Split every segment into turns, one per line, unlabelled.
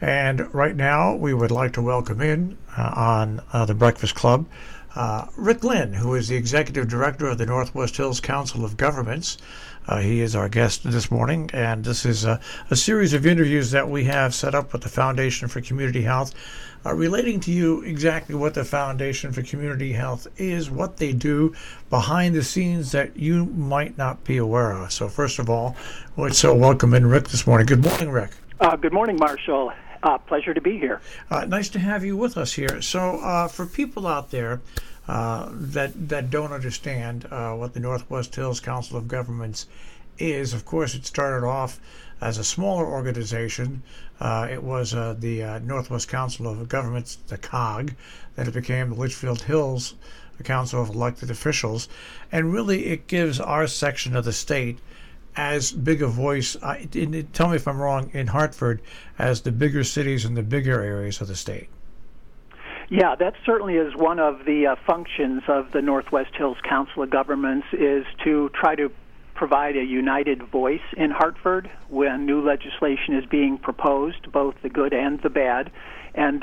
And right now, we would like to welcome in on The Breakfast Club Rick Lynn, who is the Executive Director of the Northwest Hills Council of Governments. He is our guest this morning, and this is a series of interviews that we have set up with the Foundation for Community Health, relating to you exactly what the Foundation for Community Health is, what they do behind the scenes that you might not be aware of. So first of all, let's welcome in Rick this morning. Good morning, Rick.
Good morning, Marshall. Pleasure to be here.
Nice to have you with us here. So for people out there that don't understand what the Northwest Hills Council of Governments is, of course, it started off as a smaller organization. It was the Northwest Council of Governments, the COG, then it became the Litchfield Hills Council of Elected Officials, and really it gives our section of the state as big a voice, tell me if I'm wrong, in Hartford, as the bigger cities and the bigger areas of the state.
Yeah, that certainly is one of the functions of the Northwest Hills Council of Governments, is to try to provide a united voice in Hartford when new legislation is being proposed, both the good and the bad. And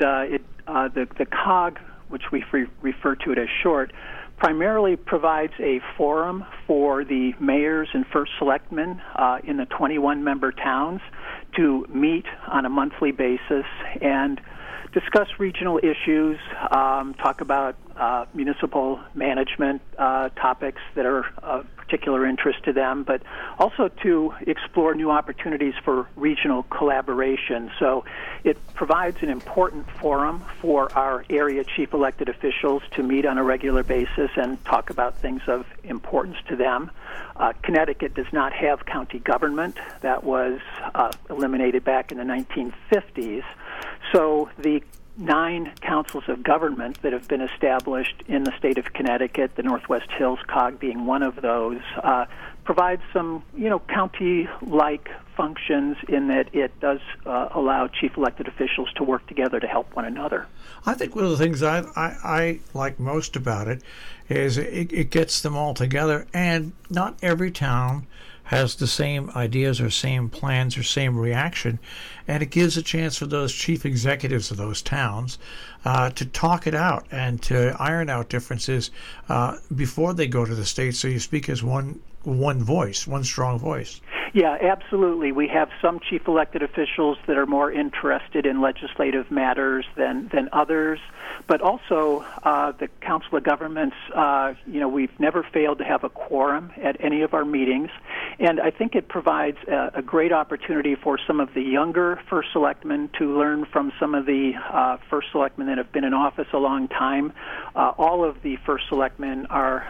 the COG, which we refer to it as short, primarily provides a forum for the mayors and first selectmen in the 21-member towns to meet on a monthly basis and discuss regional issues, talk about municipal management topics that are of particular interest to them, but also to explore new opportunities for regional collaboration. So it provides an important forum for our area chief elected officials to meet on a regular basis and talk about things of importance to them. Connecticut does not have county government. That was eliminated back in the 1950s. So the 9 councils of government that have been established in the state of Connecticut, the Northwest Hills COG being one of those, provides some, county-like functions in that it does allow chief elected officials to work together to help one another.
I think one of the things I like most about it is it gets them all together, and not every town has the same ideas or same plans or same reaction, and it gives a chance for those chief executives of those towns to talk it out and to iron out differences before they go to the state, so you speak as one voice, one strong voice.
Yeah, absolutely. We have some chief elected officials that are more interested in legislative matters than others, but also the Council of Governments, we've never failed to have a quorum at any of our meetings, and I think it provides a great opportunity for some of the younger first selectmen to learn from some of the first selectmen that have been in office a long time. All of the first selectmen are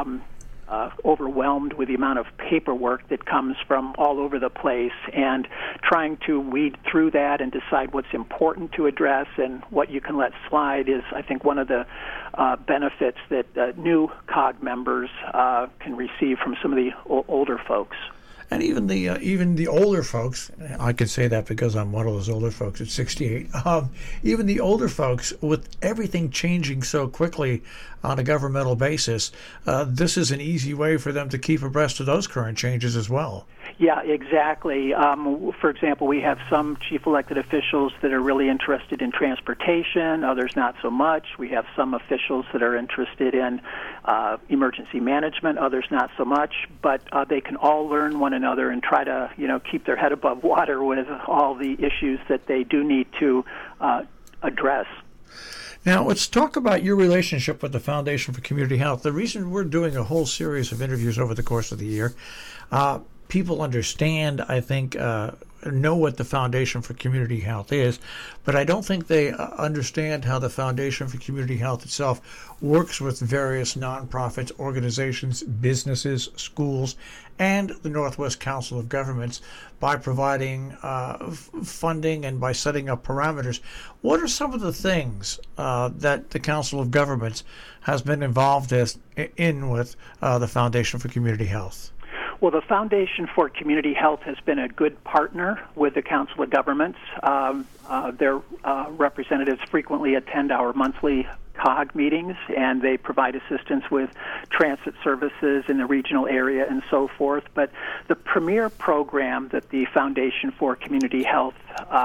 overwhelmed with the amount of paperwork that comes from all over the place, and trying to weed through that and decide what's important to address and what you can let slide is, I think, one of the benefits that new COG members can receive from some of the older folks.
And even the older folks, I can say that because I'm one of those older folks at 68, even the older folks, with everything changing so quickly on a governmental basis, this is an easy way for them to keep abreast of those current changes as well.
Yeah, exactly. For example, we have some chief elected officials that are really interested in transportation, others not so much. We have some officials that are interested in emergency management, others not so much. But they can all learn one another and try to, keep their head above water with all the issues that they do need to address.
Now, let's talk about your relationship with the Foundation for Community Health. The reason we're doing a whole series of interviews over the course of the year, people understand, I think, know what the Foundation for Community Health is, but I don't think they understand how the Foundation for Community Health itself works with various nonprofits, organizations, businesses, schools, and the Northwest Council of Governments by providing funding and by setting up parameters. What are some of the things that the Council of Governments has been involved in with the Foundation for Community Health?
Well, the Foundation for Community Health has been a good partner with the Council of Governments. Their representatives frequently attend our monthly COG meetings, and they provide assistance with transit services in the regional area and so forth. But the premier program that the Foundation for Community Health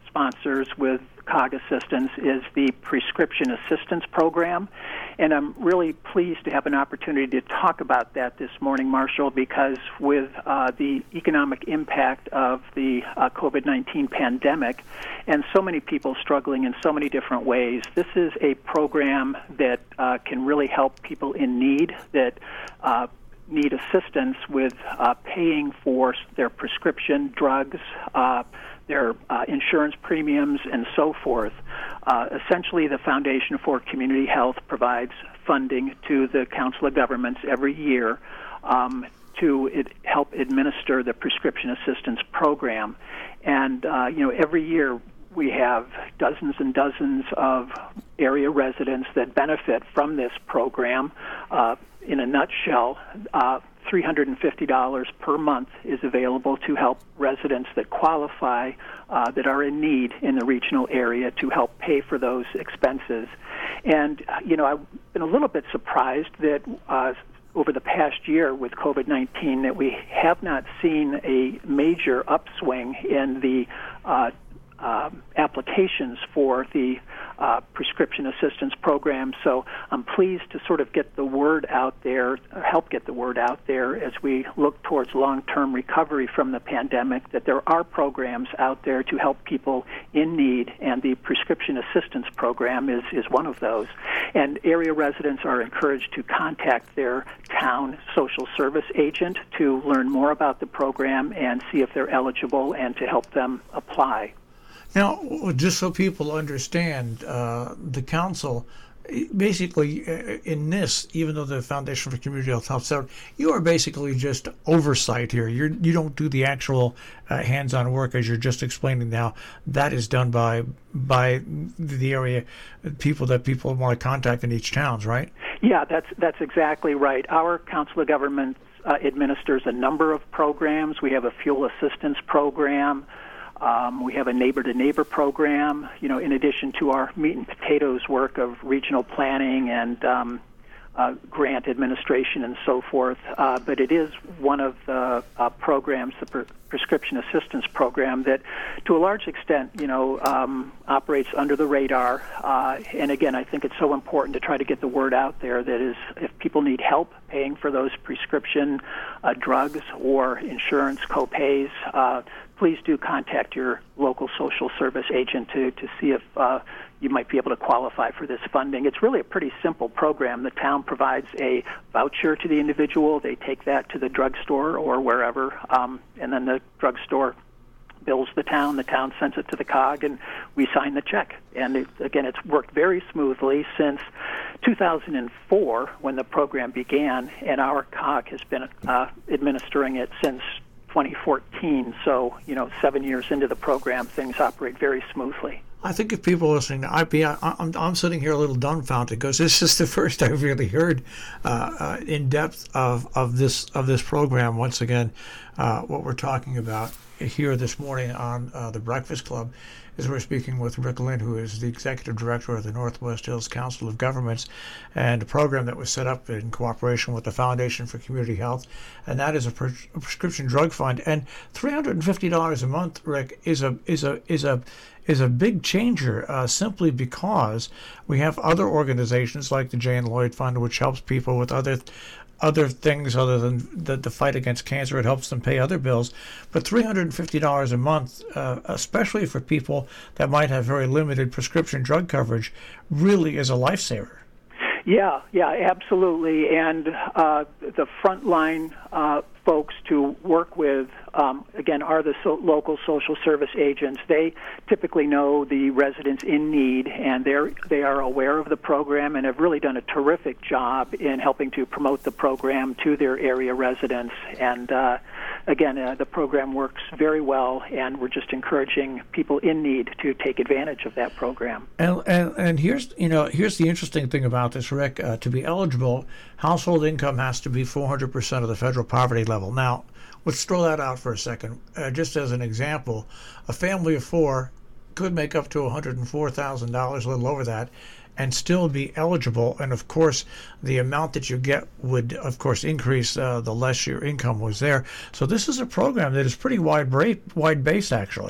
sponsors with COG assistance is the Prescription Assistance Program. And I'm really pleased to have an opportunity to talk about that this morning, Marshall, because with the economic impact of the COVID-19 pandemic and so many people struggling in so many different ways, this is a program that can really help people in need that need assistance with paying for their prescription drugs, their insurance premiums, and so forth. Essentially, the Foundation for Community Health provides funding to the Council of Governments every year to help administer the Prescription Assistance Program. And, every year we have dozens and dozens of area residents that benefit from this program. In a nutshell, $350 per month is available to help residents that qualify, that are in need in the regional area, to help pay for those expenses. And, I've been a little bit surprised that over the past year with COVID-19 that we have not seen a major upswing in the applications for the prescription assistance program. So I'm pleased to sort of get the word out there, help get the word out there as we look towards long-term recovery from the pandemic, that there are programs out there to help people in need, and the prescription assistance program is one of those. And area residents are encouraged to contact their town social service agent to learn more about the program and see if they're eligible and to help them apply.
Now, just so people understand, the council, basically in this, even though the Foundation for Community Health helps out, you are basically just oversight here. You don't do the actual hands-on work, as you're just explaining now. That is done by the area people that people want to contact in each town, right? Yeah,
that's exactly right. Our Council of Governments administers a number of programs. We have a fuel assistance program. We have a neighbor-to-neighbor program, in addition to our meat and potatoes work of regional planning and grant administration and so forth. But it is one of the programs, the prescription assistance program, that to a large extent, operates under the radar. And again, I think it's so important to try to get the word out there that is, if people need help paying for those prescription drugs or insurance co-pays, please do contact your local social service agent to see if you might be able to qualify for this funding. It's really a pretty simple program. The town provides a voucher to the individual. They take that to the drugstore or wherever, and then the drugstore bills the town sends it to the COG, and we sign the check. And it's worked very smoothly since 2004 when the program began, and our COG has been administering it since 2014. So, 7 years into the program, things operate very smoothly.
I think if people are listening to IP, I'm sitting here a little dumbfounded because this is the first I've really heard in depth of this program. Once again, what we're talking about here this morning on the Breakfast Club is we're speaking with Rick Lynn, who is the Executive Director of the Northwest Hills Council of Governments, and a program that was set up in cooperation with the Foundation for Community Health, and that is a prescription drug fund. And $350 a month, Rick, is a big changer, simply because we have other organizations like the Jane Lloyd Fund, which helps people with other things other than the fight against cancer. It helps them pay other bills. But $350 a month, especially for people that might have very limited prescription drug coverage, really is a lifesaver.
Yeah, absolutely. And the frontline folks to work with, again, are the local social service agents. They typically know the residents in need, and they are aware of the program and have really done a terrific job in helping to promote the program to their area residents. And again, the program works very well, and we're just encouraging people in need to take advantage of that program.
And here's the interesting thing about this, Rick. To be eligible, household income has to be 400% of the federal poverty level. Now, let's throw that out for a second. Just as an example, a family of four could make up to $104,000, a little over that, and still be eligible. And of course, the amount that you get would, of course, increase the less your income was there. So this is a program that is pretty wide-based, actually.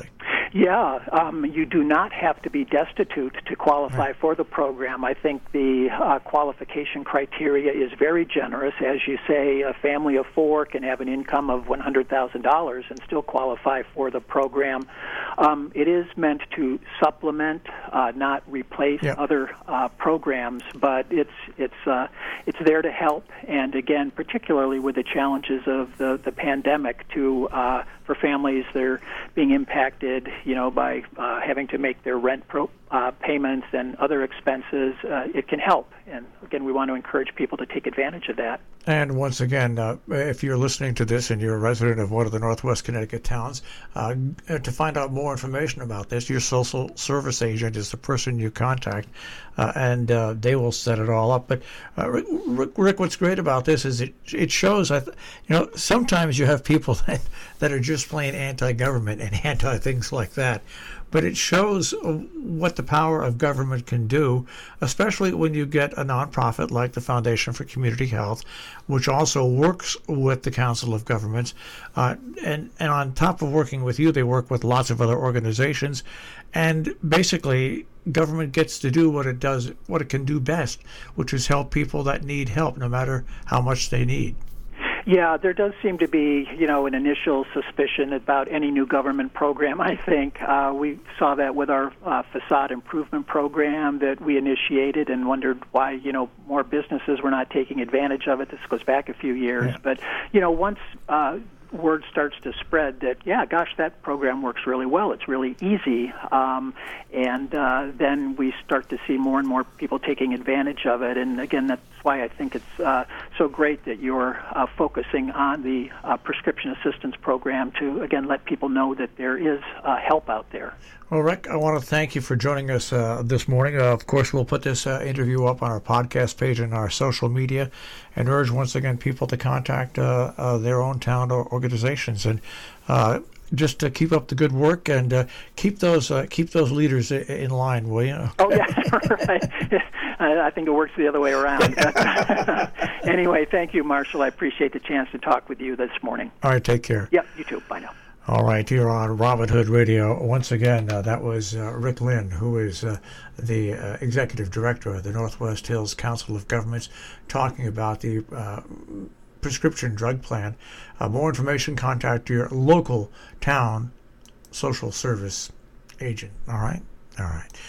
You do not have to be destitute to qualify for the program. I think the qualification criteria is very generous. As you say, a family of four can have an income of $100,000 and still qualify for the program. It is meant to supplement, not replace other programs, but it's there to help. And again, particularly with the challenges of the pandemic, for families that are being impacted, by having to make their rent payments and other expenses, it can help. And again, we want to encourage people to take advantage of that.
And once again, if you're listening to this and you're a resident of one of the Northwest Connecticut towns, to find out more information about this, your social service agent is the person you contact, and they will set it all up. But Rick, what's great about this is it shows, sometimes you have people that are just plain anti-government and anti-things like that. But it shows what the power of government can do, especially when you get a nonprofit like the Foundation for Community Health, which also works with the Council of Governments. And on top of working with you, they work with lots of other organizations. And basically, government gets to do what it can do best, which is help people that need help, no matter how much they need.
Yeah, there does seem to be, an initial suspicion about any new government program. I think we saw that with our facade improvement program that we initiated and wondered why, more businesses were not taking advantage of it. This goes back a few years. Yeah. But, once word starts to spread that, that program works really well. It's really easy. And then we start to see more and more people taking advantage of it. And again, that's why I think it's so great that you're focusing on the prescription assistance program to, again, let people know that there is help out there.
Well, Rick, I want to thank you for joining us this morning. Of course, we'll put this interview up on our podcast page and our social media, and urge once again people to contact their own town or organizations, and just to keep up the good work and keep those leaders in line, will you?
Oh yeah, right. I think it works the other way around. Anyway, thank you, Marshall. I appreciate the chance to talk with you this morning.
All right, take care.
Yep, you too. Bye now.
All right, here on Robin Hood Radio, once again, that was Rick Lynn, who is the Executive Director of the Northwest Hills Council of Governments, talking about the prescription drug plan. More information, contact your local town social service agent. All right? All right.